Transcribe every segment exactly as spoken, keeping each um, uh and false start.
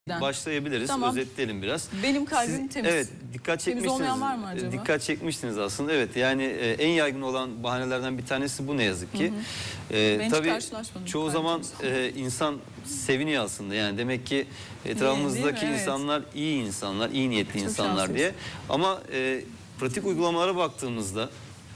Başlayabiliriz. Tamam. Özetleyelim biraz. Benim kalbim Siz, temiz. Evet, dikkat Temiz çekmiştiniz. olmayan var mı acaba? Dikkat çekmiştiniz aslında. Evet, yani e, en yaygın olan bahanelerden bir tanesi bu ne yazık ki. Hı hı. E, ben hiç tabii karşılaşmadım. çoğu zaman e, insan seviniyor aslında. Yani demek ki etrafımızdaki Değil mi? insanlar evet. iyi insanlar, iyi niyetli Çok insanlar şanslıyız. diye. Ama e, pratik uygulamalara baktığımızda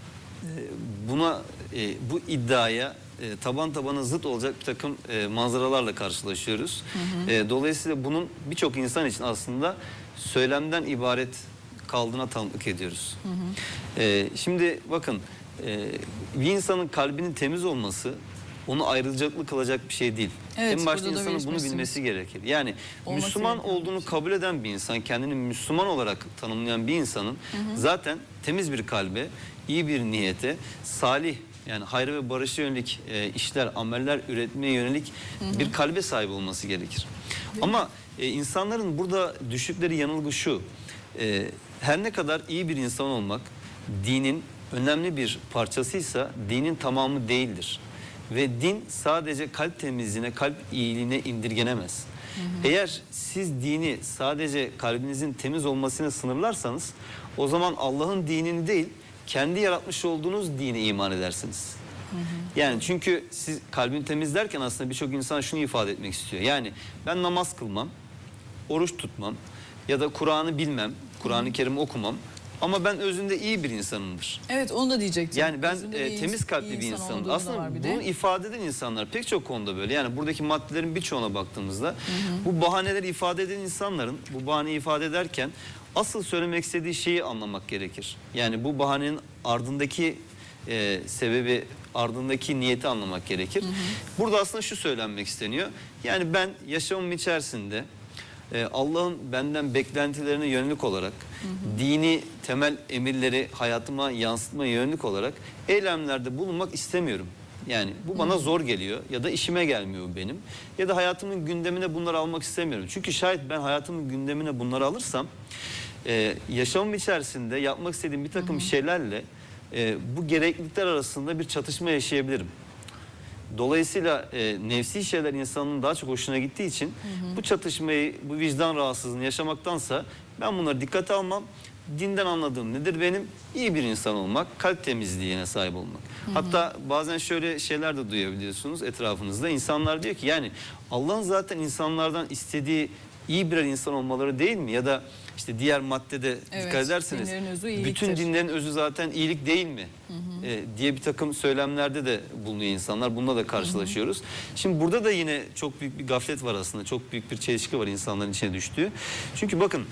e, buna e, bu iddiaya E, taban tabana zıt olacak bir takım e, manzaralarla karşılaşıyoruz. Hı hı. E, dolayısıyla bunun birçok insan için aslında söylemden ibaret kaldığına tanıklık ediyoruz. Hı hı. E, şimdi bakın e, bir insanın kalbinin temiz olması onu ayrıcalıklı kılacak bir şey değil. Evet, en başta insanın bunu bilmesi gerekir. Yani olması Müslüman olduğunu kabul eden bir insan, kendini Müslüman olarak tanımlayan bir insanın hı hı. zaten temiz bir kalbe, iyi bir niyete, salih, yani hayra ve barışa yönelik e, işler, ameller üretmeye yönelik hı hı. bir kalbe sahip olması gerekir. Değil Ama e, insanların burada düştükleri yanılgı şu. E, her ne kadar iyi bir insan olmak dinin önemli bir parçasıysa dinin tamamı değildir. Ve din sadece kalp temizliğine, kalp iyiliğine indirgenemez. Hı hı. Eğer siz dini sadece kalbinizin temiz olmasına sınırlarsanız o zaman Allah'ın dinini değil, kendi yaratmış olduğunuz dine iman edersiniz. Hı hı. Yani çünkü siz kalbini temizlerken aslında birçok insan şunu ifade etmek istiyor. Yani ben namaz kılmam, oruç tutmam ya da Kur'an'ı bilmem, Kur'an-ı Kerim okumam ama ben özünde iyi bir insanımdır. Evet, onu da diyecektim. Yani ben e, temiz kalpli bir insanım. Aslında bunu ifade eden insanlar pek çok konuda böyle. Yani buradaki maddelerin birçoğuna baktığımızda hı hı. bu bahaneleri ifade eden insanların bu bahaneyi ifade ederken asıl söylemek istediği şeyi anlamak gerekir. Yani bu bahanenin ardındaki e, sebebi, ardındaki niyeti anlamak gerekir. Hı hı. Burada aslında şu söylenmek isteniyor. Yani ben yaşamım içerisinde e, Allah'ın benden beklentilerine yönelik olarak, hı hı. dini temel emirleri hayatıma yansıtmaya yönelik olarak eylemlerde bulunmak istemiyorum. Yani bu bana zor geliyor ya da işime gelmiyor benim. Ya da hayatımın gündemine bunları almak istemiyorum. Çünkü şayet ben hayatımın gündemine bunları alırsam Ee, yaşamım içerisinde yapmak istediğim bir takım hı hı. şeylerle e, bu gereklilikler arasında bir çatışma yaşayabilirim. Dolayısıyla e, nefsi şeyler insanın daha çok hoşuna gittiği için hı hı. bu çatışmayı, bu vicdan rahatsızlığını yaşamaktansa ben bunları dikkate almam. Dinden anladığım nedir benim? İyi bir insan olmak, kalp temizliğine sahip olmak. Hı hı. Hatta bazen şöyle şeyler de duyabiliyorsunuz etrafınızda. İnsanlar diyor ki yani Allah'ın zaten insanlardan istediği iyi birer insan olmaları değil mi? Ya da işte diğer maddede evet, dikkat ederseniz bütün dinlerin özü zaten iyilik değil mi? Hı hı. E, diye bir takım söylemlerde de bulunuyor insanlar. Bununla da karşılaşıyoruz. Hı hı. Şimdi burada da yine çok büyük bir gaflet var aslında. Çok büyük bir çelişki var insanların içine düştüğü. Çünkü bakın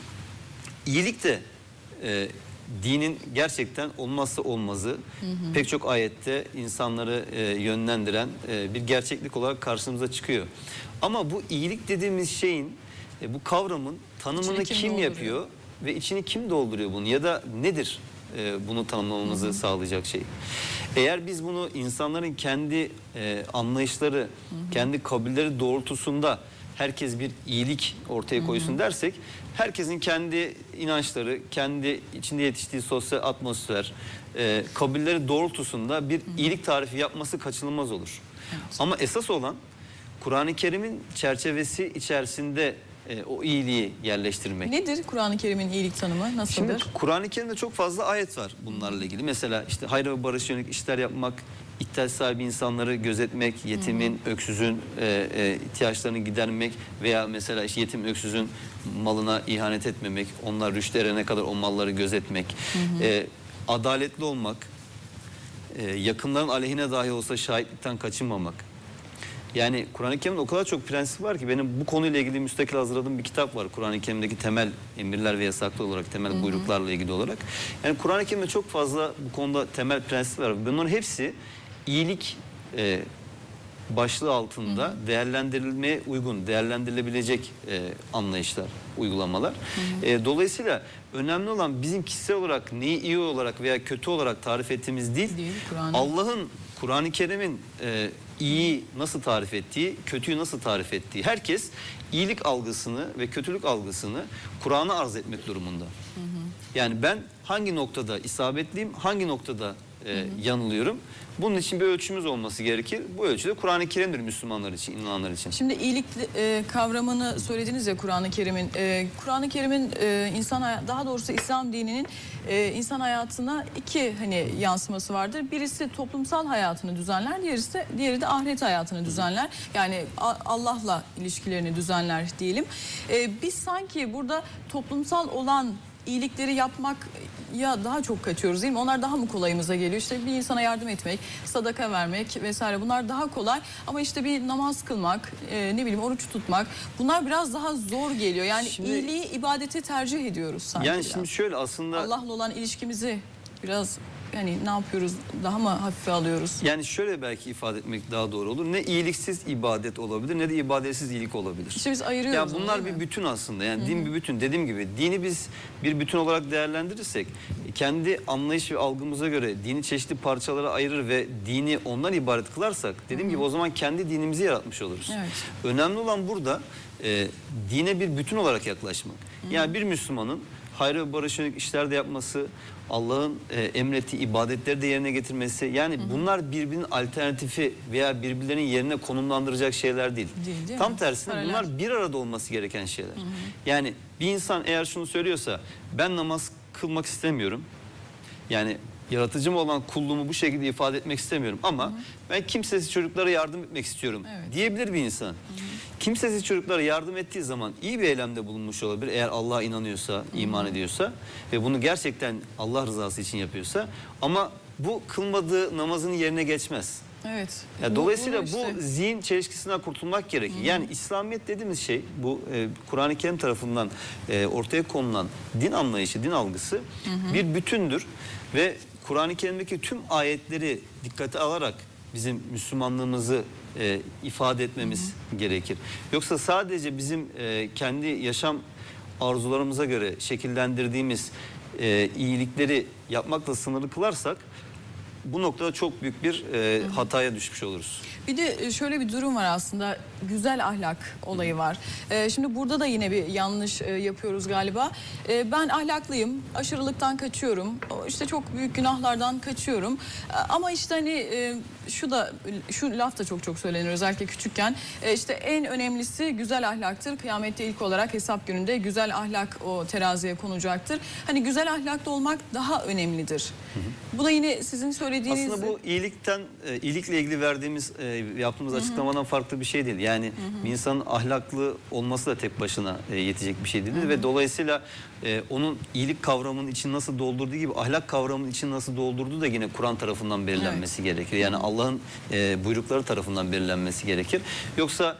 iyilik de e, dinin gerçekten olmazsa olmazı. Hı hı. Pek çok ayette insanları e, yönlendiren e, bir gerçeklik olarak karşımıza çıkıyor. Ama bu iyilik dediğimiz şeyin, e, bu kavramın tanımını kim, kim yapıyor ve içini kim dolduruyor bunu ya da nedir e, bunu tanımlamamızı hı hı. sağlayacak şey? Eğer biz bunu insanların kendi e, anlayışları, hı hı. kendi kabulleri doğrultusunda herkes bir iyilik ortaya koysun hı hı. dersek, herkesin kendi inançları, kendi içinde yetiştiği sosyal atmosfer, e, kabulleri doğrultusunda bir hı hı. iyilik tarifi yapması kaçınılmaz olur. Evet. Ama esas olan Kur'an-ı Kerim'in çerçevesi içerisinde e, o iyiliği yerleştirmek. Nedir Kur'an-ı Kerim'in iyilik tanımı? Nasıldır? Şimdi Kur'an-ı Kerim'de çok fazla ayet var bunlarla ilgili. Mesela işte hayır ve barış yönelik işler yapmak, ihtiyaç sahibi insanları gözetmek, yetimin, hı hı. öksüzün e, e, ihtiyaçlarını gidermek veya mesela işte yetim, öksüzün malına ihanet etmemek, onlar rüşte erene kadar o malları gözetmek, hı hı. E, adaletli olmak, e, yakınların aleyhine dahi olsa şahitlikten kaçınmamak. Yani Kur'an-ı Kerim'de o kadar çok prensip var ki benim bu konuyla ilgili müstakil hazırladığım bir kitap var. Kur'an-ı Kerim'deki temel emirler ve yasaklar olarak, temel hı hı. buyruklarla ilgili olarak. Yani Kur'an-ı Kerim'de çok fazla bu konuda temel prensipler var. Bunların hepsi iyilik e, başlığı altında hı hı. değerlendirilmeye uygun, değerlendirilebilecek e, anlayışlar, uygulamalar. Hı hı. E, dolayısıyla önemli olan bizim kişisel olarak neyi iyi olarak veya kötü olarak tarif ettiğimiz değil, değil Allah'ın, Kur'an-ı Kerim'in e, iyi nasıl tarif ettiği, kötüyü nasıl tarif ettiği. Herkes iyilik algısını ve kötülük algısını Kur'an'a arz etmek durumunda. Hı hı. Yani ben hangi noktada isabetliyim, hangi noktada e, hı hı. yanılıyorum. Bunun için bir ölçümüz olması gerekir. Bu ölçüde Kur'an-ı Kerim'dir Müslümanlar için, inananlar için. Şimdi iyilik e, kavramını söylediniz ya Kur'an-ı Kerim'in. E, Kur'an-ı Kerim'in e, insan daha doğrusu İslam dininin e, insan hayatına iki hani yansıması vardır. Birisi toplumsal hayatını düzenler, diğerisi de, diğeri de ahiret hayatını düzenler. Yani Allah'la ilişkilerini düzenler diyelim. E, biz sanki burada toplumsal olan iyilikleri yapmak ya daha çok kaçıyoruz değil mi? Onlar daha mı kolayımıza geliyor? İşte bir insana yardım etmek, sadaka vermek vesaire bunlar daha kolay. Ama işte bir namaz kılmak, e, ne bileyim oruç tutmak bunlar biraz daha zor geliyor. Yani şimdi, iyiliği ibadete tercih ediyoruz sanki. Yani biraz. şimdi şöyle aslında Allah'la olan ilişkimizi biraz yani ne yapıyoruz? Daha mı hafife alıyoruz? Yani şöyle belki ifade etmek daha doğru olur. Ne iyiliksiz ibadet olabilir ne de ibadetsiz iyilik olabilir. İşte biz ayırıyoruz. Ya bunlar bir bütün aslında. Yani Hı-hı. din bir bütün. Dediğim gibi dini biz bir bütün olarak değerlendirirsek kendi anlayış ve algımıza göre dini çeşitli parçalara ayırır ve dini ondan ibaret kılarsak dediğim Hı-hı. gibi o zaman kendi dinimizi yaratmış oluruz. Evet. Önemli olan burada e, dine bir bütün olarak yaklaşmak. Hı-hı. Yani bir Müslümanın hayır ve barış yönelik işlerde yapması, Allah'ın e, emrettiği ibadetleri de yerine getirmesi, yani hı hı. bunlar birbirinin alternatifi veya birbirlerinin yerine konumlandıracak şeyler değil. değil, değil Tam mi? tersine Paralel. bunlar bir arada olması gereken şeyler. Hı hı. Yani bir insan eğer şunu söylüyorsa ben namaz kılmak istemiyorum. Yani yaratıcım olan kulluğumu bu şekilde ifade etmek istemiyorum ama hı hı. ben kimsesiz çocuklara yardım etmek istiyorum evet. diyebilir bir insan. Hı hı. Kimsesiz çocuklara yardım ettiği zaman iyi bir eylemde bulunmuş olabilir. Eğer Allah'a inanıyorsa, Hı-hı. iman ediyorsa ve bunu gerçekten Allah rızası için yapıyorsa. Ama bu kılmadığı namazın yerine geçmez. Evet. Yani bu, dolayısıyla bu, işte. bu zihin çelişkisinden kurtulmak gerekir. Hı-hı. Yani İslamiyet dediğimiz şey bu e, Kur'an-ı Kerim tarafından e, ortaya konulan din anlayışı, din algısı Hı-hı. bir bütündür. Ve Kur'an-ı Kerim'deki tüm ayetleri dikkate alarak bizim Müslümanlığımızı e, ifade etmemiz Hı -hı. gerekir. Yoksa sadece bizim e, kendi yaşam arzularımıza göre şekillendirdiğimiz e, iyilikleri yapmakla sınırlı kılarsak bu noktada çok büyük bir e, hataya düşmüş oluruz. Bir de şöyle bir durum var aslında, güzel ahlak olayı var. Ee, şimdi burada da yine bir yanlış e, yapıyoruz galiba. E, ben ahlaklıyım, aşırılıktan kaçıyorum, işte çok büyük günahlardan kaçıyorum. E, ama işte hani e, şu da şu laf da çok çok söylenir özellikle küçükken. E, işte en önemlisi güzel ahlaktır. Kıyamette ilk olarak hesap gününde güzel ahlak o teraziye konacaktır. Hani güzel ahlaklı olmak daha önemlidir. Hı hı. Bu da yine sizin söylediğiniz... Aslında bu iyilikten, iyilikle ilgili verdiğimiz, yaptığımız Hı -hı. açıklamadan farklı bir şey değil. Yani Hı -hı. bir insanın ahlaklı olması da tek başına yetecek bir şey değil. Hı -hı. Ve dolayısıyla onun iyilik kavramının için nasıl doldurduğu gibi ahlak kavramının için nasıl doldurduğu da yine Kur'an tarafından belirlenmesi evet. gerekir. Yani Allah'ın buyrukları tarafından belirlenmesi gerekir. Yoksa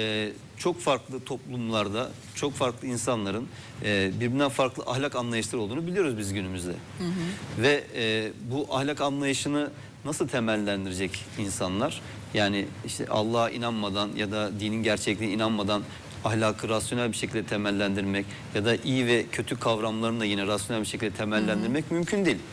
çok farklı toplumlarda, çok farklı insanların birbirinden farklı ahlak anlayışları olduğunu biliyoruz biz günümüzde. Hı hı. Ve bu ahlak anlayışını nasıl temellendirecek insanlar? Yani işte Allah'a inanmadan ya da dinin gerçekliğine inanmadan ahlakı rasyonel bir şekilde temellendirmek ya da iyi ve kötü kavramlarını da yine rasyonel bir şekilde temellendirmek hı hı. mümkün değil.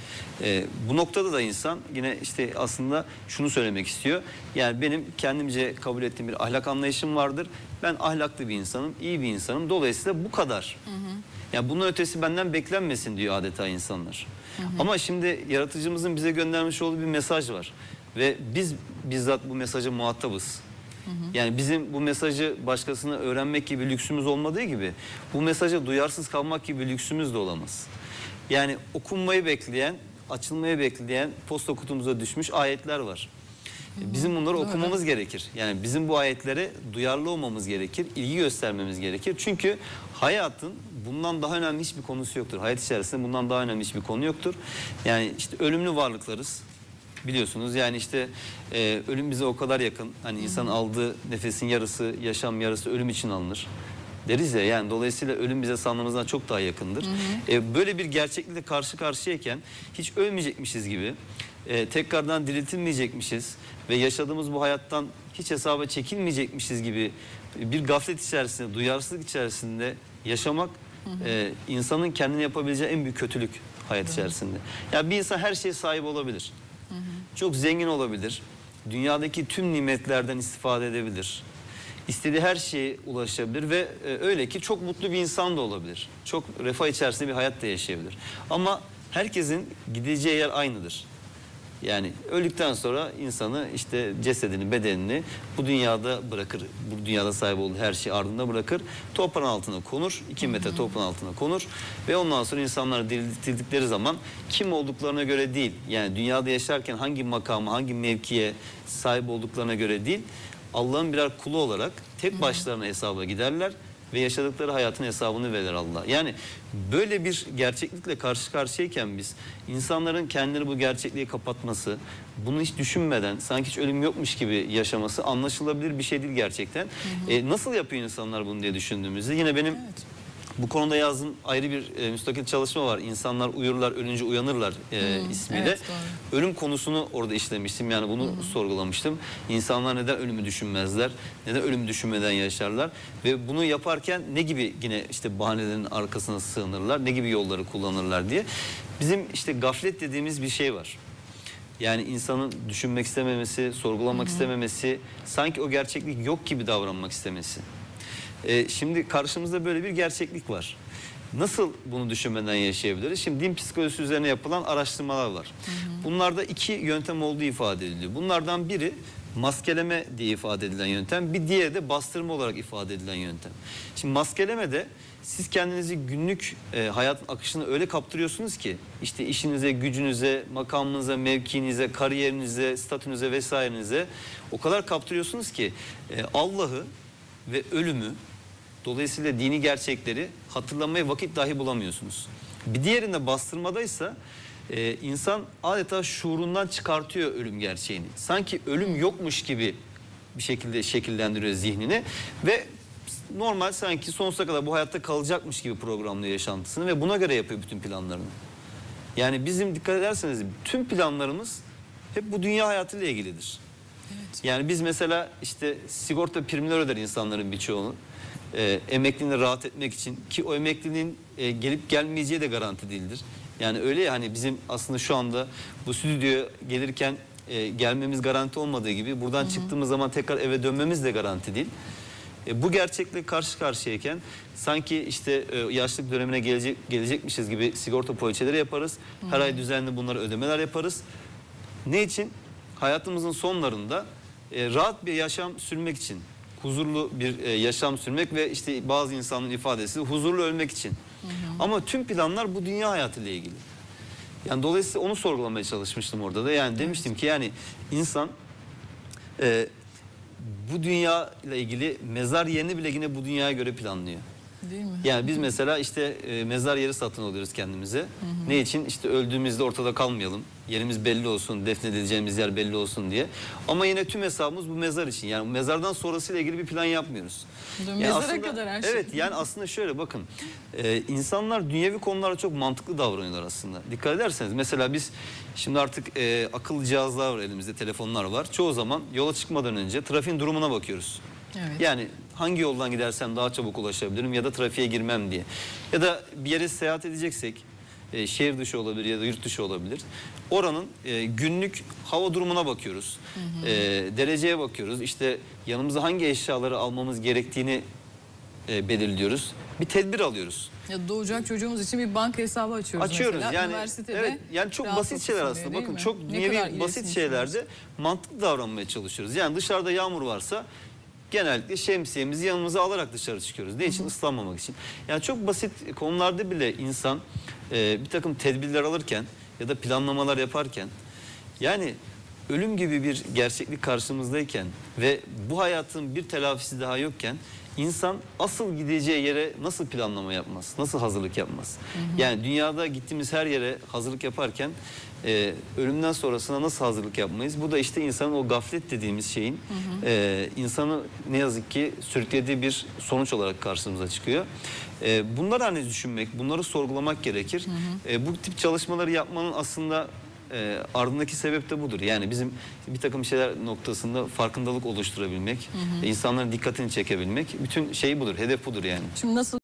Ee, bu noktada da insan yine işte aslında şunu söylemek istiyor. Yani benim kendimce kabul ettiğim bir ahlak anlayışım vardır. Ben ahlaklı bir insanım, iyi bir insanım. Dolayısıyla bu kadar. Hı hı. Yani bunun ötesi benden beklenmesin diyor adeta insanlar. Hı hı. Ama şimdi yaratıcımızın bize göndermiş olduğu bir mesaj var. Ve biz bizzat bu mesaja muhatabız. Hı hı. Yani bizim bu mesajı başkasına öğrenmek gibi lüksümüz olmadığı gibi bu mesaja duyarsız kalmak gibi lüksümüz de olamaz. Yani okunmayı bekleyen, açılmayı bekleyen posta kutumuza düşmüş ayetler var. Hı hı. Bizim bunları Doğru. okumamız gerekir. Yani bizim bu ayetlere duyarlı olmamız gerekir, ilgi göstermemiz gerekir. Çünkü hayatın bundan daha önemli hiçbir konusu yoktur. Hayat içerisinde bundan daha önemli hiçbir konu yoktur. Yani işte ölümlü varlıklarız. Biliyorsunuz yani işte e, ölüm bize o kadar yakın. Hani insan aldığı nefesin yarısı, yaşam yarısı ölüm için alınır deriz ya, yani dolayısıyla ölüm bize sandığımızdan çok daha yakındır. Hı hı. E, böyle bir gerçeklikle karşı karşıyayken hiç ölmeyecekmişiz gibi, e, tekrardan diriltilmeyecekmişiz ve yaşadığımız bu hayattan hiç hesaba çekilmeyecekmişiz gibi bir gaflet içerisinde, duyarsızlık içerisinde yaşamak hı hı. E, insanın kendine yapabileceği en büyük kötülük hayat hı hı. içerisinde. Yani bir insan her şeye sahip olabilir. Hı hı. Çok zengin olabilir. Dünyadaki tüm nimetlerden istifade edebilir. İstediği her şeye ulaşabilir ve e, öyle ki çok mutlu bir insan da olabilir. Çok refah içerisinde bir hayat da yaşayabilir. Ama herkesin gideceği yer aynıdır. Yani öldükten sonra insanı işte cesedini, bedenini bu dünyada bırakır. Bu dünyada sahip olduğu her şeyi ardında bırakır. Toprağın altına konur. iki metre toprağın altına konur. Ve ondan sonra insanlar dirildikleri zaman kim olduklarına göre değil. Yani dünyada yaşarken hangi makama, hangi mevkiye sahip olduklarına göre değil. Allah'ın birer kulu olarak tek başlarına hesaba giderler. Ve yaşadıkları hayatın hesabını verir Allah. Yani böyle bir gerçeklikle karşı karşıyayken biz insanların kendini bu gerçekliği kapatması, bunu hiç düşünmeden sanki hiç ölüm yokmuş gibi yaşaması anlaşılabilir bir şey değil gerçekten. Hı hı. E, nasıl yapıyor insanlar bunu diye düşündüğümüzde yine benim... Evet. Bu konuda yazdığım ayrı bir e, müstakil çalışma var. İnsanlar uyurlar, ölünce uyanırlar e, hmm, ismiyle. Evet, ölüm konusunu orada işlemiştim. Yani bunu hmm. sorgulamıştım. İnsanlar neden ölümü düşünmezler? Neden ölümü düşünmeden yaşarlar? Ve bunu yaparken ne gibi yine işte bahanelerin arkasına sığınırlar? Ne gibi yolları kullanırlar diye. Bizim işte gaflet dediğimiz bir şey var. Yani insanın düşünmek istememesi, sorgulamak hmm. istememesi, sanki o gerçeklik yok gibi davranmak istemesi. Ee, şimdi karşımızda böyle bir gerçeklik var. Nasıl bunu düşünmeden yaşayabiliriz? Şimdi din psikolojisi üzerine yapılan araştırmalar var. Hı hı. Bunlarda iki yöntem olduğu ifade ediliyor. Bunlardan biri maskeleme diye ifade edilen yöntem. Bir diğeri de bastırma olarak ifade edilen yöntem. Şimdi maskelemede siz kendinizi günlük e, hayatın akışına öyle kaptırıyorsunuz ki işte işinize, gücünüze, makamınıza, mevkinize, kariyerinize, statünüze vesairenize o kadar kaptırıyorsunuz ki e, Allah'ı ve ölümü, dolayısıyla dini gerçekleri hatırlamaya vakit dahi bulamıyorsunuz. Bir diğerinde bastırmadaysa e, insan adeta şuurundan çıkartıyor ölüm gerçeğini. Sanki ölüm yokmuş gibi bir şekilde şekillendiriyor zihnini ve normal sanki sonsuza kadar bu hayatta kalacakmış gibi programlıyor yaşantısını ve buna göre yapıyor bütün planlarını. Yani bizim dikkat ederseniz tüm planlarımız hep bu dünya hayatıyla ilgilidir. Evet. Yani biz mesela işte sigorta primleri öder insanların birçoğunu. E, emekliliğine rahat etmek için ki o emekliliğin e, gelip gelmeyeceği de garanti değildir. Yani öyle ya hani bizim aslında şu anda bu stüdyoya gelirken e, gelmemiz garanti olmadığı gibi buradan hı hı. çıktığımız zaman tekrar eve dönmemiz de garanti değil. E, bu gerçekle karşı karşıyayken sanki işte e, yaşlılık dönemine gelecek gelecekmişiz gibi sigorta poliçeleri yaparız. Hı hı. Her ay düzenli bunlara ödemeler yaparız. Ne için? Hayatımızın sonlarında e, rahat bir yaşam sürmek için, huzurlu bir e, yaşam sürmek ve işte bazı insanın ifadesi huzurlu ölmek için. Hı hı. Ama tüm planlar bu dünya hayatıyla ilgili. Yani dolayısıyla onu sorgulamaya çalışmıştım orada da. Yani evet. demiştim ki yani insan e, bu dünya ile ilgili mezar yerini bile yine bu dünyaya göre planlıyor. Değil mi? Yani biz mesela işte e, mezar yeri satın alıyoruz kendimize. Hı hı. Ne için? İşte öldüğümüzde ortada kalmayalım. Yerimiz belli olsun, defnedileceğimiz yer belli olsun diye. Ama yine tüm hesabımız bu mezar için. Yani mezardan sonrasıyla ilgili bir plan yapmıyoruz. Yani mezara aslında, kadar her şey. Evet yani aslında şöyle bakın. E, insanlar dünyevi konulara çok mantıklı davranıyorlar aslında. Dikkat ederseniz mesela biz şimdi artık e, akıllı cihazlar var elimizde, telefonlar var. Çoğu zaman yola çıkmadan önce trafiğin durumuna bakıyoruz. Evet. Yani hangi yoldan gidersem daha çabuk ulaşabilirim ya da trafiğe girmem diye. Ya da bir yere seyahat edeceksek e, şehir dışı olabilir ya da yurt dışı olabilir. Oranın e, günlük hava durumuna bakıyoruz. Hı hı. E, dereceye bakıyoruz. İşte yanımıza hangi eşyaları almamız gerektiğini e, belirliyoruz. Bir tedbir alıyoruz. Ya doğacak çocuğumuz için bir banka hesabı açıyoruz. Açıyoruz mesela. yani. Evet, yani çok basit şeyler aslında. Bakın mi? Çok dünyevi basit şeylerde mantıklı davranmaya çalışıyoruz. Yani dışarıda yağmur varsa genellikle şemsiyemizi yanımıza alarak dışarı çıkıyoruz. Ne için? Hı hı. Islanmamak için. Yani çok basit konularda bile insan e, bir takım tedbirler alırken ya da planlamalar yaparken yani ölüm gibi bir gerçeklik karşımızdayken ve bu hayatın bir telafisi daha yokken insan asıl gideceği yere nasıl planlama yapmaz? Nasıl hazırlık yapmaz? Hı hı. Yani dünyada gittiğimiz her yere hazırlık yaparken e, ölümden sonrasına nasıl hazırlık yapmayız? Bu da işte insanın o gaflet dediğimiz şeyin hı hı. E, insanı ne yazık ki sürüklediği bir sonuç olarak karşımıza çıkıyor. E, bunları hani düşünmek, bunları sorgulamak gerekir. Hı hı. E, bu tip çalışmaları yapmanın aslında E, ardındaki sebep de budur. Yani bizim bir takım şeyler noktasında farkındalık oluşturabilmek, hı hı. insanların dikkatini çekebilmek, bütün şey budur, hedef budur yani. Şimdi nasıl